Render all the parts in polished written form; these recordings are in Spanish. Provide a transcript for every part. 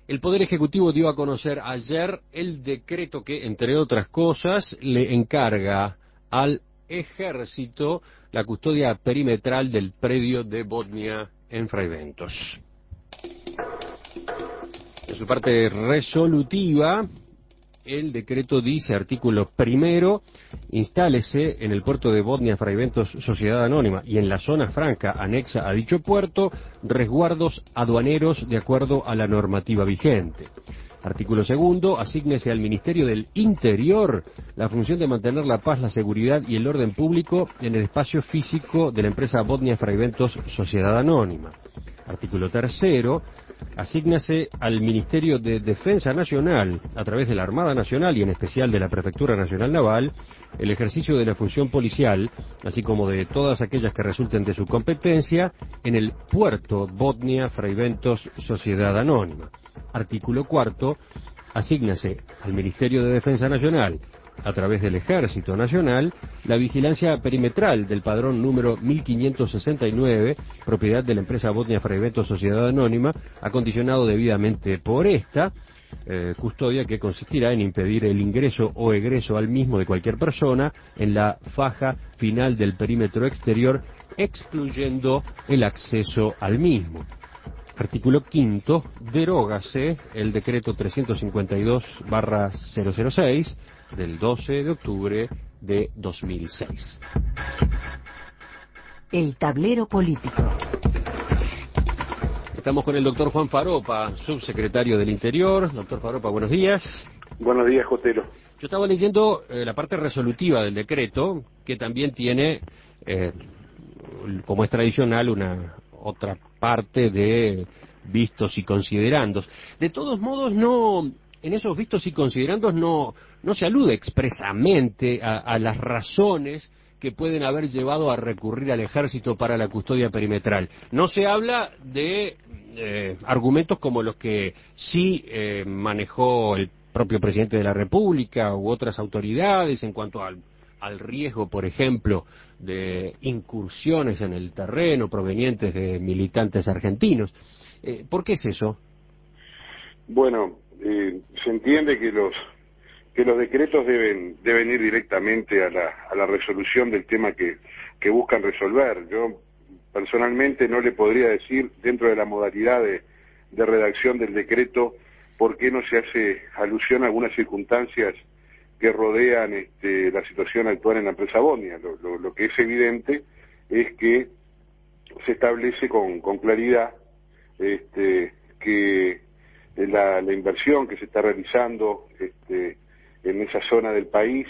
El Poder Ejecutivo dio a conocer ayer el decreto que, entre otras cosas, le encarga al Ejército la custodia perimetral del predio de Botnia en Fraiventos. En su parte resolutiva, el decreto dice, artículo primero, instálese en el puerto de Botnia Fraiventos Sociedad Anónima y en la zona franca anexa a dicho puerto, resguardos aduaneros de acuerdo a la normativa vigente. Artículo segundo, asígnese al Ministerio del Interior la función de mantener la paz, la seguridad y el orden público en el espacio físico de la empresa Botnia Fraiventos Sociedad Anónima. Artículo tercero, asígnase al Ministerio de Defensa Nacional, a través de la Armada Nacional y en especial de la Prefectura Nacional Naval, el ejercicio de la función policial, así como de todas aquellas que resulten de su competencia, en el puerto Botnia Fraiventos Sociedad Anónima. Artículo cuarto, asígnase al Ministerio de Defensa Nacional, a través del Ejército Nacional, la vigilancia perimetral del padrón número 1569, propiedad de la empresa Botnia Fraiventos Sociedad Anónima, acondicionado debidamente por esta custodia que consistirá en impedir el ingreso o egreso al mismo de cualquier persona en la faja final del perímetro exterior, excluyendo el acceso al mismo. Artículo quinto, derógase el decreto 352/006 del 12 de octubre de 2006. El tablero político. Estamos con el doctor Juan Faropa, subsecretario del Interior. Doctor Faropa, buenos días. Buenos días, Jotelo. Yo estaba leyendo la parte resolutiva del decreto, que también tiene, como es tradicional, una otra parte de vistos y considerandos. De todos modos, en esos vistos y considerandos no se alude expresamente a las razones que pueden haber llevado a recurrir al ejército para la custodia perimetral. No se habla de argumentos como los que sí manejó el propio presidente de la República u otras autoridades en cuanto al riesgo, por ejemplo, de incursiones en el terreno provenientes de militantes argentinos. ¿Por qué es eso? Bueno, se entiende que los decretos deben ir directamente a la resolución del tema que buscan resolver. Yo personalmente no le podría decir, dentro de la modalidad de redacción del decreto, por qué no se hace alusión a algunas circunstancias que rodean la situación actual en la empresa Botnia. Lo que es evidente es que se establece con claridad que la inversión que se está realizando en esa zona del país,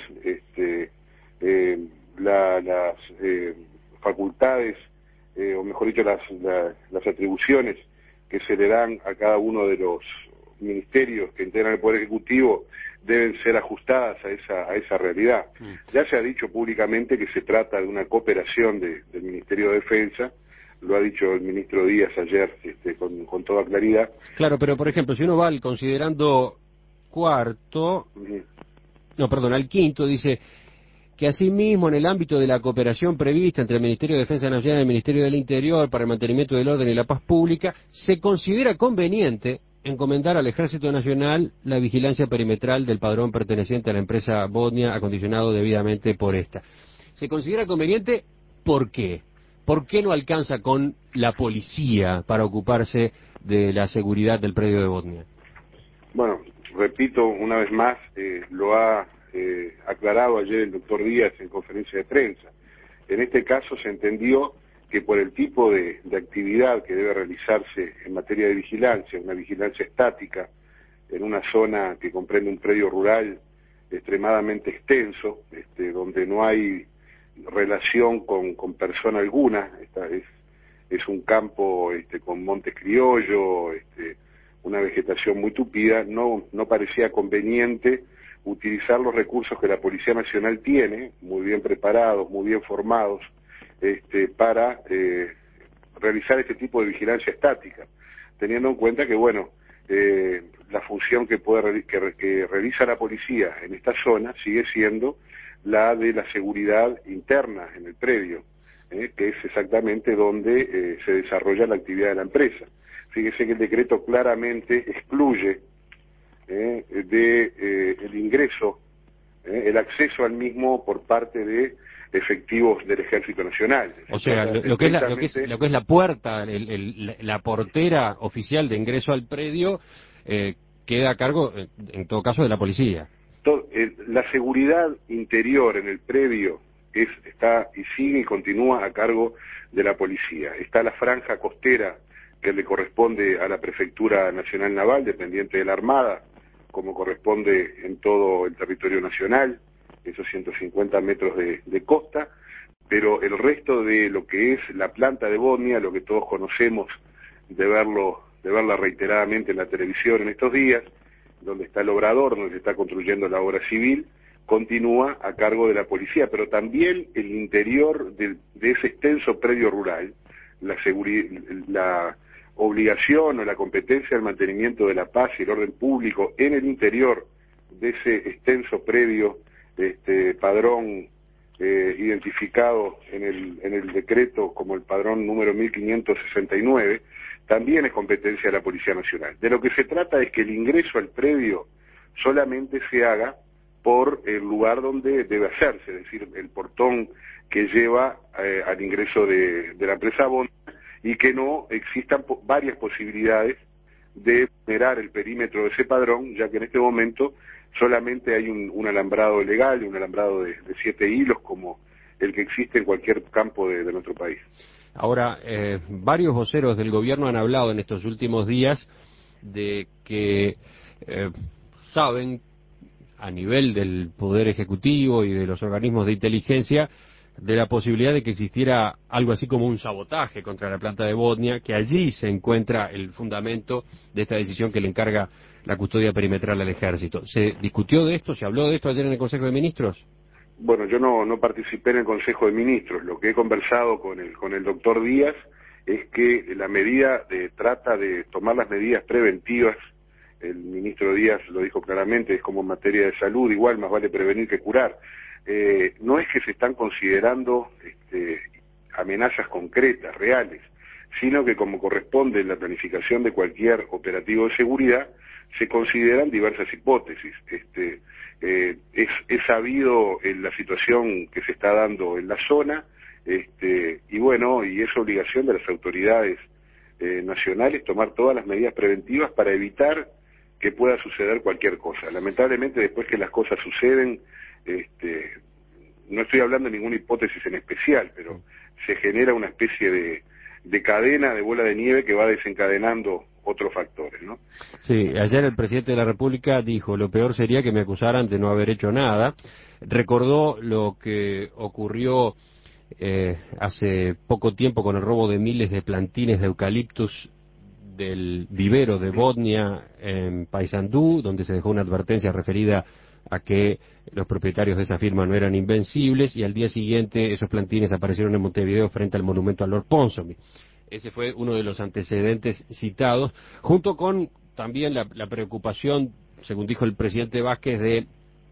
las facultades, o mejor dicho, las atribuciones que se le dan a cada uno de los ministerios que integran el Poder Ejecutivo deben ser ajustadas a esa realidad. Ya se ha dicho públicamente que se trata de una cooperación del Ministerio de Defensa, lo ha dicho el ministro Díaz ayer con toda claridad. Claro, pero por ejemplo, si uno va al considerando cuarto, al quinto, dice que asimismo en el ámbito de la cooperación prevista entre el Ministerio de Defensa Nacional y el Ministerio del Interior para el mantenimiento del orden y la paz pública, se considera conveniente encomendar al Ejército Nacional la vigilancia perimetral del padrón perteneciente a la empresa Botnia, acondicionado debidamente por esta. ¿Se considera conveniente? ¿Por qué? ¿Por qué no alcanza con la policía para ocuparse de la seguridad del predio de Botnia? Bueno, repito una vez más, lo ha aclarado ayer el doctor Díaz en conferencia de prensa. En este caso se entendió que por el tipo de actividad que debe realizarse en materia de vigilancia, una vigilancia estática, en una zona que comprende un predio rural extremadamente extenso, donde no hay relación con persona alguna, es un campo con montes criollos, una vegetación muy tupida, no parecía conveniente utilizar los recursos que la Policía Nacional tiene, muy bien preparados, muy bien formados, para realizar este tipo de vigilancia estática, teniendo en cuenta que, bueno, la función que realiza la policía en esta zona sigue siendo la de la seguridad interna en el predio, que es exactamente donde se desarrolla la actividad de la empresa. fíjese que el decreto claramente excluye el ingreso, el acceso al mismo por parte de efectivos del Ejército Nacional. O sea, lo que es la puerta, la portera oficial de ingreso al predio, queda a cargo, en todo caso, de la policía. La seguridad interior en el predio está y sigue y continúa a cargo de la policía. Está la franja costera que le corresponde a la Prefectura Nacional Naval, dependiente de la Armada, como corresponde en todo el territorio nacional, esos 150 metros de costa, pero el resto de lo que es la planta de Bodnia, lo que todos conocemos de verla reiteradamente en la televisión en estos días, donde está el obrador, donde se está construyendo la obra civil, continúa a cargo de la policía, pero también el interior de ese extenso predio rural, la obligación o la competencia del mantenimiento de la paz y el orden público en el interior de ese extenso predio, padrón identificado en el decreto como el padrón número 1569, también es competencia de la Policía Nacional. De lo que se trata es que el ingreso al predio solamente se haga por el lugar donde debe hacerse, es decir, el portón que lleva al ingreso de la empresa Bodnia, y que no existan varias posibilidades de vulnerar el perímetro de ese padrón, ya que en este momento solamente hay un alambrado legal, un alambrado de 7 hilos, como el que existe en cualquier campo de nuestro país. Ahora, varios voceros del gobierno han hablado en estos últimos días de que saben, a nivel del Poder Ejecutivo y de los organismos de inteligencia, de la posibilidad de que existiera algo así como un sabotaje contra la planta de Bodnia, que allí se encuentra el fundamento de esta decisión que le encarga la custodia perimetral al Ejército. ¿Se discutió de esto? ¿Se habló de esto ayer en el Consejo de Ministros? Bueno, yo no participé en el Consejo de Ministros. Lo que he conversado con el doctor Díaz es que la medida trata de tomar las medidas preventivas. El ministro Díaz lo dijo claramente, es como en materia de salud, igual más vale prevenir que curar. No es que se están considerando amenazas concretas, reales, sino que como corresponde en la planificación de cualquier operativo de seguridad, se consideran diversas hipótesis. Es sabido en la situación que se está dando en la zona, y bueno, y es obligación de las autoridades nacionales tomar todas las medidas preventivas para evitar que pueda suceder cualquier cosa. Lamentablemente, después que las cosas suceden, no estoy hablando de ninguna hipótesis en especial, pero se genera una especie de cadena, de bola de nieve que va desencadenando otros factores, ¿no? Sí, ayer el presidente de la República dijo, lo peor sería que me acusaran de no haber hecho nada. Recordó lo que ocurrió hace poco tiempo con el robo de miles de plantines de eucaliptus del vivero de Bodnia en Paysandú, donde se dejó una advertencia referida a que los propietarios de esa firma no eran invencibles, y al día siguiente esos plantines aparecieron en Montevideo frente al monumento a Lord Ponsonby. Ese fue uno de los antecedentes citados, junto con también la preocupación, según dijo el presidente Vázquez, de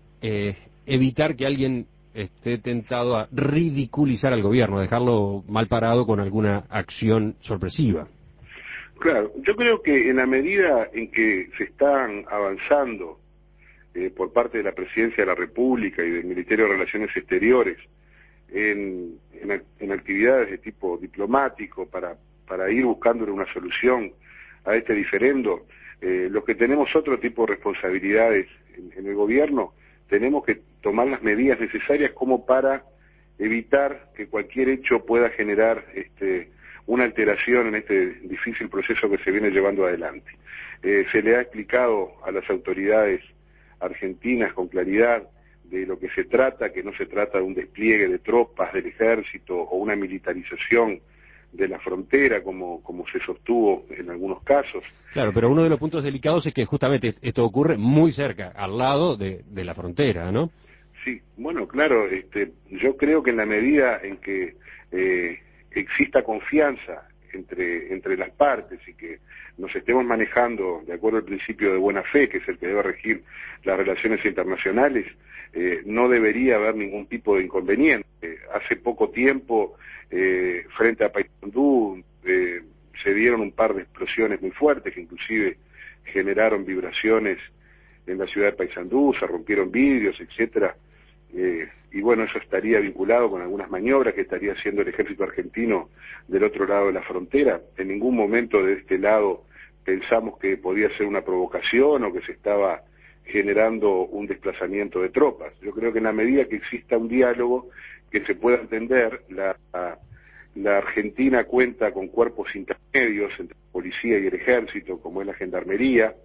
evitar que alguien esté tentado a ridiculizar al gobierno, dejarlo mal parado con alguna acción sorpresiva. Claro, yo creo que en la medida en que se están avanzando por parte de la Presidencia de la República y del Ministerio de Relaciones Exteriores en actividades de tipo diplomático para ir buscándole una solución a este diferendo, los que tenemos otro tipo de responsabilidades en el gobierno, tenemos que tomar las medidas necesarias como para evitar que cualquier hecho pueda generar una alteración en este difícil proceso que se viene llevando adelante. Se le ha explicado a las autoridades argentinas con claridad de lo que se trata, que no se trata de un despliegue de tropas del ejército o una militarización de la frontera como se sostuvo en algunos casos. Claro, pero uno de los puntos delicados es que justamente esto ocurre muy cerca, al lado de la frontera, ¿no? Sí, bueno, claro, yo creo que en la medida en que exista confianza entre las partes y que nos estemos manejando de acuerdo al principio de buena fe, que es el que debe regir las relaciones internacionales, no debería haber ningún tipo de inconveniente. Hace poco tiempo, frente a Paysandú, se dieron un par de explosiones muy fuertes que inclusive generaron vibraciones en la ciudad de Paysandú, se rompieron vidrios, etcétera. Y bueno, eso estaría vinculado con algunas maniobras que estaría haciendo el ejército argentino del otro lado de la frontera. En ningún momento de este lado pensamos que podía ser una provocación o que se estaba generando un desplazamiento de tropas. Yo creo que en la medida que exista un diálogo que se pueda entender, la Argentina cuenta con cuerpos intermedios entre la policía y el ejército, como es la gendarmería.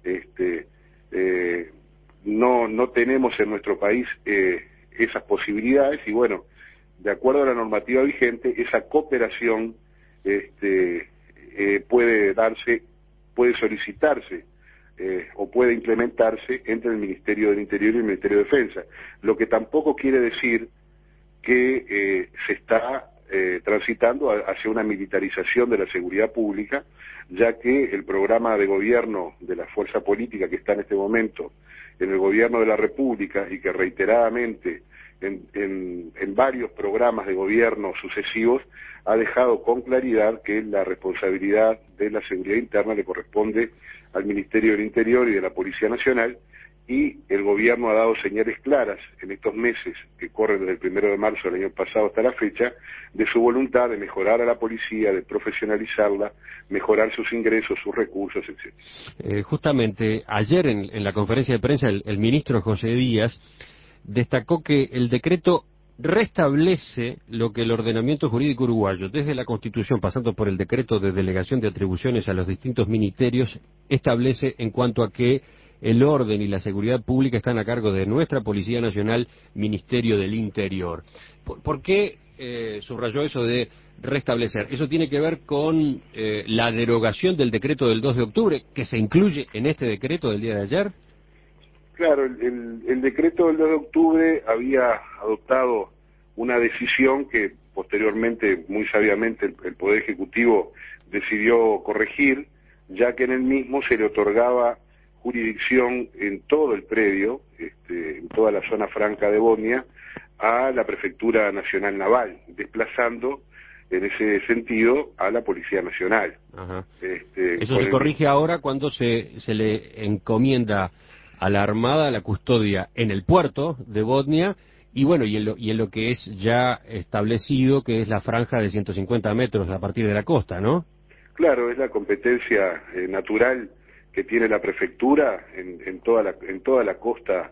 No tenemos en nuestro país esas posibilidades y bueno, de acuerdo a la normativa vigente, esa cooperación puede darse, puede solicitarse o puede implementarse entre el Ministerio del Interior y el Ministerio de Defensa, lo que tampoco quiere decir que se está transitando hacia una militarización de la seguridad pública, ya que el programa de gobierno de la fuerza política que está en este momento en el gobierno de la República y que reiteradamente en varios programas de gobierno sucesivos ha dejado con claridad que la responsabilidad de la seguridad interna le corresponde al Ministerio del Interior y de la Policía Nacional, y el gobierno ha dado señales claras en estos meses que corren desde el 1 de marzo del año pasado hasta la fecha de su voluntad de mejorar a la policía, de profesionalizarla, mejorar sus ingresos, sus recursos, etc. Justamente ayer en la conferencia de prensa el ministro José Díaz destacó que el decreto restablece lo que el ordenamiento jurídico uruguayo, desde la Constitución pasando por el decreto de delegación de atribuciones a los distintos ministerios, establece en cuanto a que el orden y la seguridad pública están a cargo de nuestra Policía Nacional, Ministerio del Interior. ¿Por qué subrayó eso de restablecer? Eso tiene que ver con la derogación del decreto del 2 de octubre, que se incluye en este decreto del día de ayer. Claro, el decreto del 2 de octubre había adoptado una decisión que posteriormente, muy sabiamente, el Poder Ejecutivo decidió corregir, ya que en el mismo se le otorgaba jurisdicción en todo el predio, en toda la zona franca de Bosnia, a la Prefectura Nacional Naval, desplazando en ese sentido a la Policía Nacional. Ajá. Eso se corrige ahora cuando se le encomienda a la Armada la custodia en el puerto de Bosnia y bueno, y en lo que es ya establecido, que es la franja de 150 metros a partir de la costa, ¿no? Claro, es la competencia natural que tiene la prefectura en toda la costa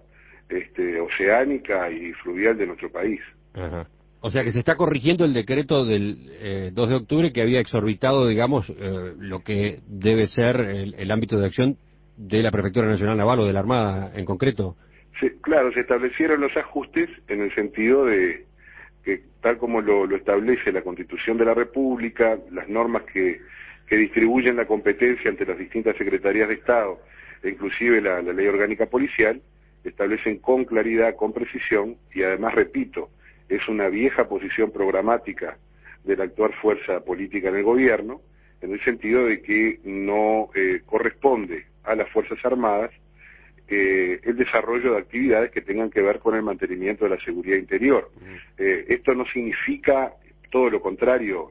oceánica y fluvial de nuestro país. Ajá. O sea que se está corrigiendo el decreto del 2 de octubre que había exorbitado, digamos, lo que debe ser el ámbito de acción de la Prefectura Nacional Naval o de la Armada en concreto. Claro, se establecieron los ajustes en el sentido de que, tal como lo establece la Constitución de la República, las normas que distribuyen la competencia entre las distintas secretarías de Estado, e inclusive la Ley Orgánica Policial, establecen con claridad, con precisión, y además, repito, es una vieja posición programática de la actual fuerza política en el gobierno, en el sentido de que no corresponde a las Fuerzas Armadas el desarrollo de actividades que tengan que ver con el mantenimiento de la seguridad interior. Esto no significa, todo lo contrario,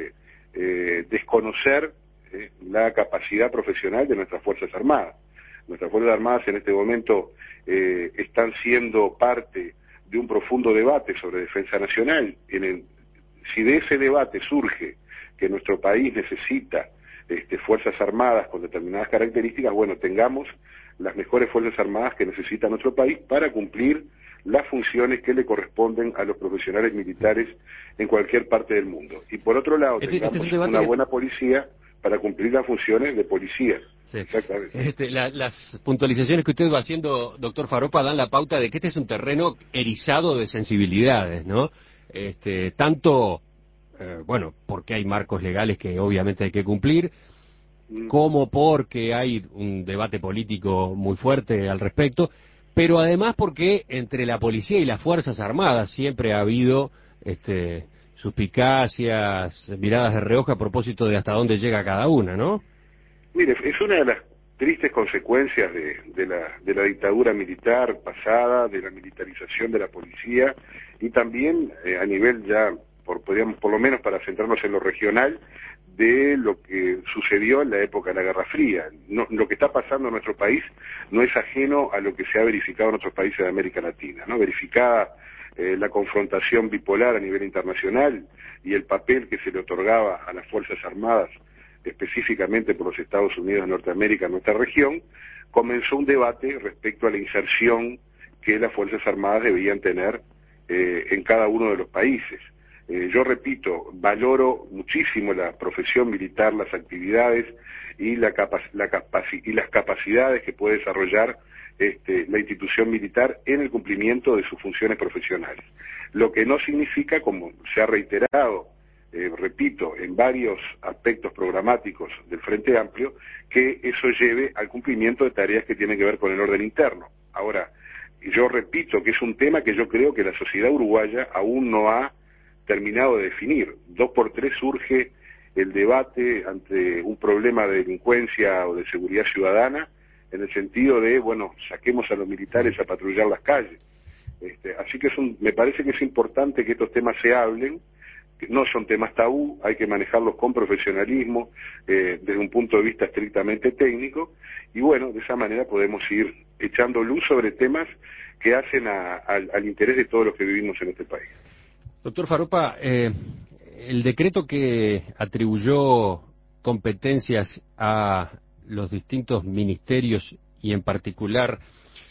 desconocer la capacidad profesional de nuestras Fuerzas Armadas. Nuestras Fuerzas Armadas en este momento están siendo parte de un profundo debate sobre defensa nacional. Si de ese debate surge que nuestro país necesita Fuerzas Armadas con determinadas características, bueno, tengamos las mejores Fuerzas Armadas que necesita nuestro país para cumplir las funciones que le corresponden a los profesionales militares en cualquier parte del mundo. Y por otro lado, tengamos una buena policía para cumplir las funciones de policía. Sí. Exactamente. Las puntualizaciones que usted va haciendo, doctor Faropa, dan la pauta de que este es un terreno erizado de sensibilidades, ¿no? Tanto, bueno, porque hay marcos legales que obviamente hay que cumplir, como porque hay un debate político muy fuerte al respecto, pero además porque entre la policía y las Fuerzas Armadas siempre ha habido suspicacias, miradas de reojo a propósito de hasta dónde llega cada una, ¿no? Mire, es una de las tristes consecuencias de la dictadura militar pasada, de la militarización de la policía, y también a nivel ya, podríamos, por lo menos para centrarnos en lo regional, de lo que sucedió en la época de la Guerra Fría. Lo que está pasando en nuestro país no es ajeno a lo que se ha verificado en otros países de América Latina, ¿no? Verificada la confrontación bipolar a nivel internacional y el papel que se le otorgaba a las Fuerzas Armadas, específicamente por los Estados Unidos de Norteamérica en nuestra región, comenzó un debate respecto a la inserción que las Fuerzas Armadas debían tener en cada uno de los países. Yo repito, valoro muchísimo la profesión militar, las actividades y las capacidades que puede desarrollar la institución militar en el cumplimiento de sus funciones profesionales. Lo que no significa, como se ha reiterado, repito, en varios aspectos programáticos del Frente Amplio, que eso lleve al cumplimiento de tareas que tienen que ver con el orden interno. Ahora, yo repito que es un tema que yo creo que la sociedad uruguaya aún no ha terminado de definir. 2x3 surge el debate ante un problema de delincuencia o de seguridad ciudadana, en el sentido de, bueno, saquemos a los militares a patrullar las calles. Así que me parece que es importante que estos temas se hablen, que no son temas tabú, hay que manejarlos con profesionalismo, desde un punto de vista estrictamente técnico, y bueno, de esa manera podemos ir echando luz sobre temas que hacen al interés de todos los que vivimos en este país. Doctor Faropa, el decreto que atribuyó competencias a los distintos ministerios y en particular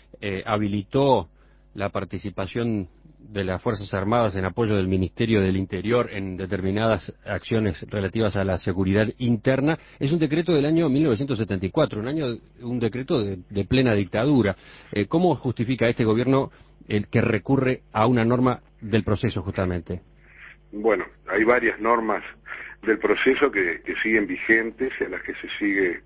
habilitó la participación de las Fuerzas Armadas en apoyo del Ministerio del Interior en determinadas acciones relativas a la seguridad interna, es un decreto del año 1974, un decreto de plena dictadura. ¿Cómo justifica este gobierno el que recurre a una norma del proceso justamente? Bueno, hay varias normas del proceso que siguen vigentes y a las que se sigue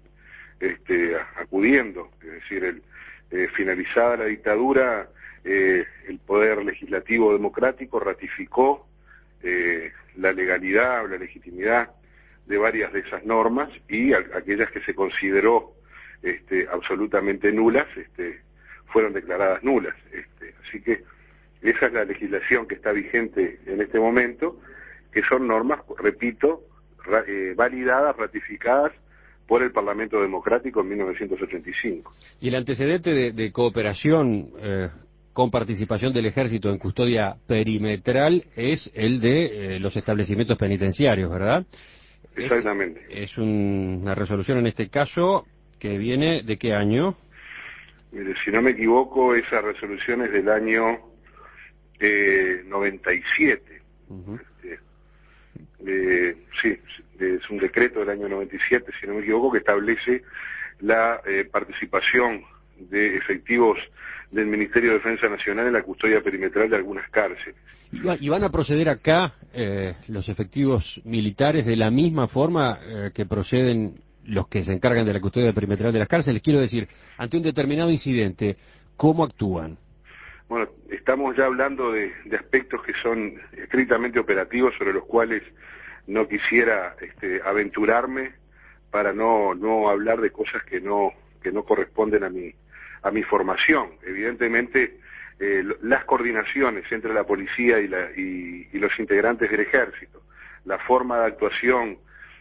acudiendo. Es decir, finalizada la dictadura, el Poder Legislativo Democrático ratificó la legalidad o la legitimidad de varias de esas normas y aquellas que se consideró absolutamente nulas fueron declaradas nulas. Así que esa es la legislación que está vigente en este momento, que son normas, repito, validadas, ratificadas por el Parlamento Democrático en 1985. Y el antecedente de cooperación con participación del Ejército en custodia perimetral es el de los establecimientos penitenciarios, ¿verdad? Exactamente. Es una resolución en este caso que viene ¿de qué año? Mire, si no me equivoco, esa resolución es del año 97. Uh-huh. Sí, es un decreto del año 97, si no me equivoco, que establece la participación de efectivos del Ministerio de Defensa Nacional en la custodia perimetral de algunas cárceles. ¿Y van a proceder acá los efectivos militares de la misma forma que proceden los que se encargan de la custodia perimetral de las cárceles? Quiero decir, ante un determinado incidente, ¿cómo actúan? Bueno, estamos ya hablando de aspectos que son estrictamente operativos, sobre los cuales no quisiera aventurarme para no hablar de cosas que no corresponden a mi formación. Evidentemente, las coordinaciones entre la policía y los integrantes del ejército, la forma de actuación,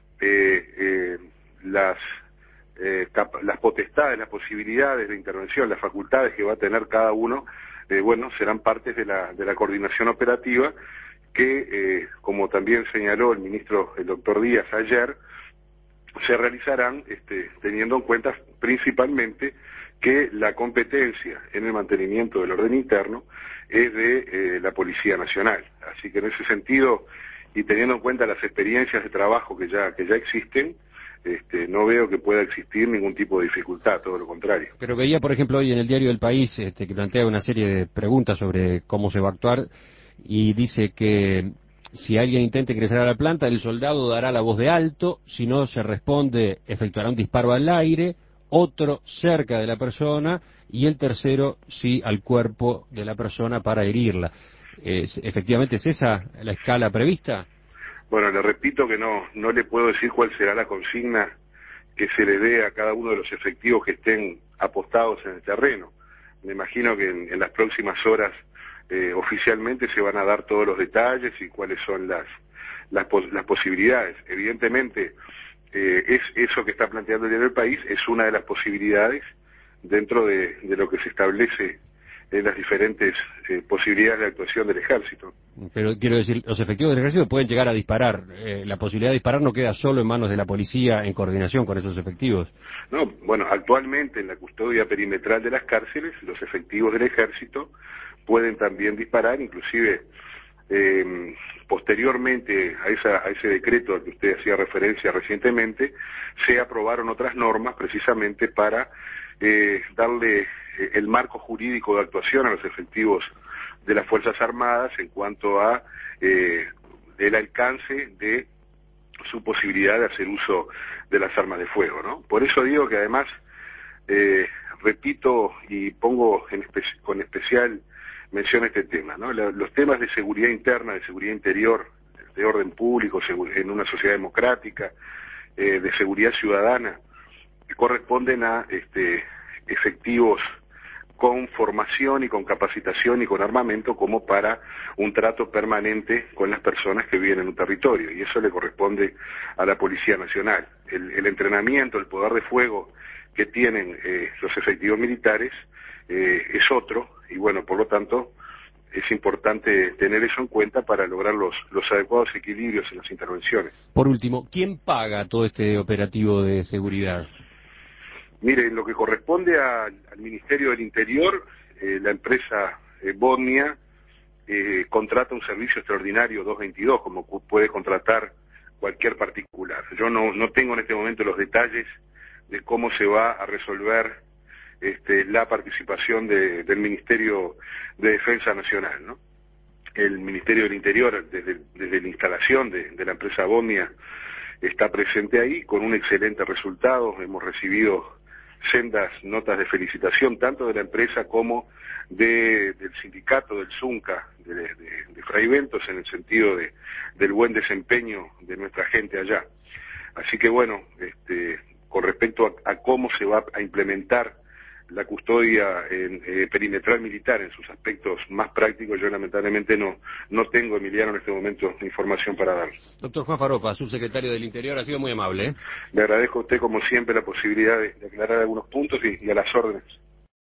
las potestades, las posibilidades de intervención, las facultades que va a tener cada uno, serán partes de la coordinación operativa que, como también señaló el doctor Díaz ayer, se realizarán teniendo en cuenta principalmente que la competencia en el mantenimiento del orden interno es de la Policía Nacional. Así que en ese sentido, y teniendo en cuenta las experiencias de trabajo que ya existen, no veo que pueda existir ningún tipo de dificultad, todo lo contrario. Pero veía, por ejemplo, hoy en el diario del País que plantea una serie de preguntas sobre cómo se va a actuar y dice que si alguien intenta ingresar a la planta, el soldado dará la voz de alto, si no se responde, efectuará un disparo al aire, otro cerca de la persona y el tercero sí al cuerpo de la persona para herirla. ¿Efectivamente es esa la escala prevista? Bueno, le repito que no le puedo decir cuál será la consigna que se le dé a cada uno de los efectivos que estén apostados en el terreno. Me imagino que en las próximas horas oficialmente se van a dar todos los detalles y cuáles son las posibilidades. Evidentemente, es eso que está planteando el diario El País es una de las posibilidades dentro de lo que se establece en las diferentes posibilidades de actuación del ejército. Pero quiero decir, los efectivos del ejército pueden llegar a disparar. La posibilidad de disparar no queda solo en manos de la policía en coordinación con esos efectivos. No, bueno, actualmente en la custodia perimetral de las cárceles, los efectivos del ejército pueden también disparar, inclusive posteriormente a ese decreto al que usted hacía referencia recientemente, se aprobaron otras normas precisamente para darle el marco jurídico de actuación a los efectivos de las Fuerzas Armadas en cuanto a el alcance de su posibilidad de hacer uso de las armas de fuego, ¿no? Por eso digo que además, repito y pongo con especial mención este tema, ¿no? Los temas de seguridad interna, de seguridad interior, de orden público, en una sociedad democrática, de seguridad ciudadana, que corresponden a efectivos con formación y con capacitación y con armamento como para un trato permanente con las personas que viven en un territorio, y eso le corresponde a la Policía Nacional. El entrenamiento, el poder de fuego que tienen los efectivos militares es otro, y bueno, por lo tanto es importante tener eso en cuenta para lograr los adecuados equilibrios en las intervenciones. Por último, ¿quién paga todo este operativo de seguridad? Mire, en lo que corresponde al Ministerio del Interior, la empresa Bodnia contrata un servicio extraordinario 222, como puede contratar cualquier particular. Yo no tengo en este momento los detalles de cómo se va a resolver la participación del Ministerio de Defensa Nacional, ¿no? El Ministerio del Interior, desde la instalación de la empresa Bodnia, está presente ahí con un excelente resultado. Hemos recibido sendas notas de felicitación tanto de la empresa como del sindicato del ZUNCA de Fray Ventos, en el sentido del buen desempeño de nuestra gente allá. Así que bueno, con respecto a cómo se va a implementar la custodia perimetral militar en sus aspectos más prácticos, yo lamentablemente no tengo, Emiliano, en este momento información para dar. Doctor Juan Faropa, subsecretario del Interior, ha sido muy amable. Le agradezco a usted, como siempre, la posibilidad de aclarar algunos puntos y a las órdenes.